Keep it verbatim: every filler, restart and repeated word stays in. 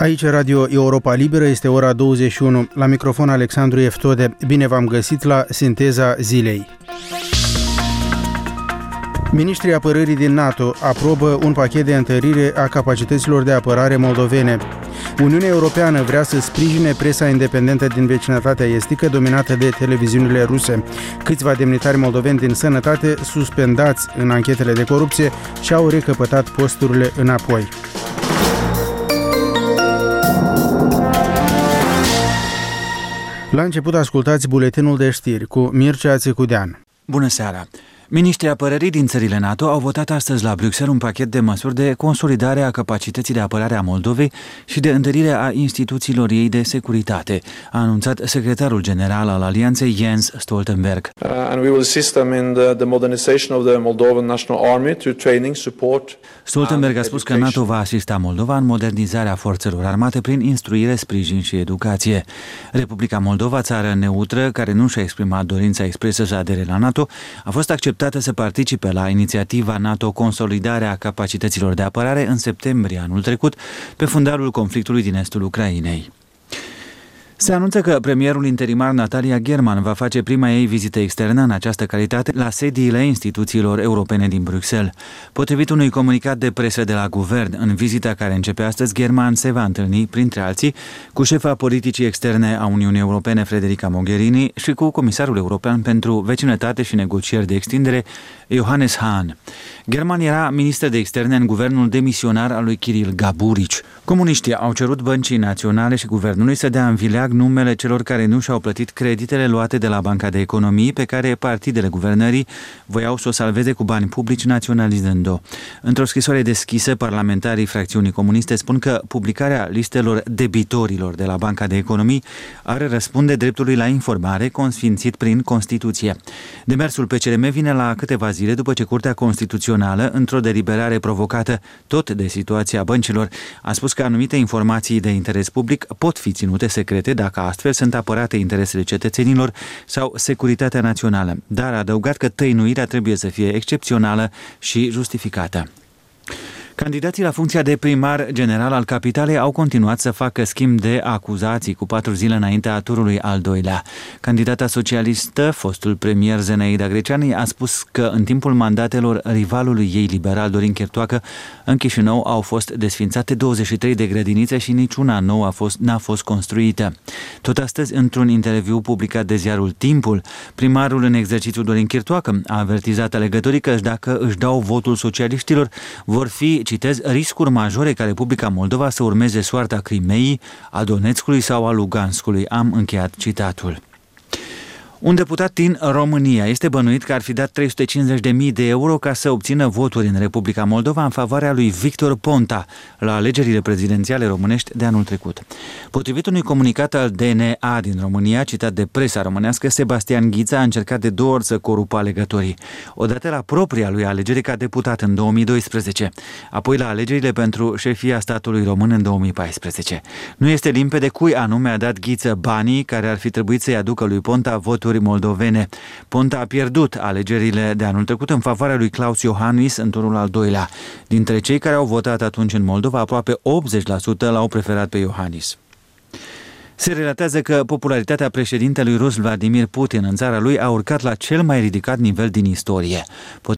Aici Radio Europa Liberă, este ora douăzeci și unu. La microfon Alexandru Eftode. Bine v-am găsit la Sinteza Zilei. Ministrii apărării din NATO aprobă un pachet de întărire a capacităților de apărare moldovene. Uniunea Europeană vrea să sprijine presa independentă din vecinătatea estică dominată de televiziunile ruse. Câțiva demnitari moldoveni din sănătate, suspendați în anchetele de corupție, și-au recăpătat posturile înapoi. La început ascultați buletinul de știri cu Mircea Țicudean. Bună seara! Ministrii apărării din țările NATO au votat astăzi la Bruxelles un pachet de măsuri de consolidare a capacității de apărare a Moldovei și de întărire a instituțiilor ei de securitate, a anunțat secretarul general al alianței Jens Stoltenberg. Uh, and we will assist them in the, the modernization of the Moldovan National Army through training, support. Stoltenberg a spus că NATO va asista Moldova în modernizarea forțelor armate prin instruire, sprijin și educație. Republica Moldova, țară neutră care nu și-a exprimat dorința expresă să adere la NATO, a fost acceptată să participe la inițiativa NATO Consolidarea capacităților de apărare în septembrie anul trecut, pe fundalul conflictului din estul Ucrainei. Se anunță că premierul interimar Natalia German va face prima ei vizită externă în această calitate la sediile instituțiilor europene din Bruxelles. Potrivit unui comunicat de presă de la guvern, în vizita care începe astăzi, German se va întâlni, printre alții, cu șefa politicii externe a Uniunii Europene, Federica Mogherini, și cu comisarul european pentru vecinătate și negocieri de extindere, Johannes Hahn. German era ministru de externe în guvernul demisionar al lui Kiril Gaburici. Comuniștii au cerut Băncii Naționale și guvernului să dea în vileag numele celor care nu și-au plătit creditele luate de la Banca de Economii, pe care partidele guvernării voiau să o salveze cu bani publici, naționalizând-o. Într-o scrisoare deschisă, parlamentarii fracțiunii comuniste spun că publicarea listelor debitorilor de la Banca de Economii ar răspunde dreptului la informare consfințit prin Constituție. Demersul P C R M vine la câteva zile după ce Curtea Constituțională, într-o deliberare provocată tot de situația băncilor, a spus că anumite informații de interes public pot fi ținute secrete dacă astfel sunt apărate interesele cetățenilor sau securitatea națională, dar a adăugat că tăinuirea trebuie să fie excepțională și justificată. Candidații la funcția de primar general al capitalei au continuat să facă schimb de acuzații cu patru zile înaintea turului al doilea. Candidata socialistă, fostul premier Zenaida Greceanu, a spus că în timpul mandatelor rivalului ei liberal Dorin Chertoacă, în Chișinău au fost desfințate douăzeci și trei de grădinițe și niciuna nouă a fost, n-a fost construită. Tot astăzi, într-un interviu publicat de ziarul Timpul, primarul în exercițiu Dorin Chertoacă a avertizat alegătorii că dacă își dau votul socialiștilor, vor fi, citez, riscuri majore ca Republica Moldova să urmeze soarta Crimeii, a Donetskului sau a Luganskului. Am încheiat citatul. Un deputat din România este bănuit că ar fi dat trei sute cincizeci de mii de euro ca să obțină voturi în Republica Moldova în favoarea lui Victor Ponta la alegerile prezidențiale românești de anul trecut. Potrivit unui comunicat al D N A din România, citat de presa românească, Sebastian Ghița a încercat de două ori să corupă alegătorii. Odată la propria lui alegere ca deputat în două mii doisprezece, apoi la alegerile pentru șefia statului român în două mii paisprezece. Nu este limpede cui anume a dat Ghiță banii care ar fi trebuit să-i aducă lui Ponta voturi moldovene. Ponta a pierdut alegerile de anul trecut în favoarea lui Klaus Iohannis în turul al doilea. Dintre cei care au votat atunci în Moldova, aproape optzeci la sută l-au preferat pe Iohannis. Se relatează că popularitatea președintelui rus Vladimir Putin în țara lui a urcat la cel mai ridicat nivel din istorie.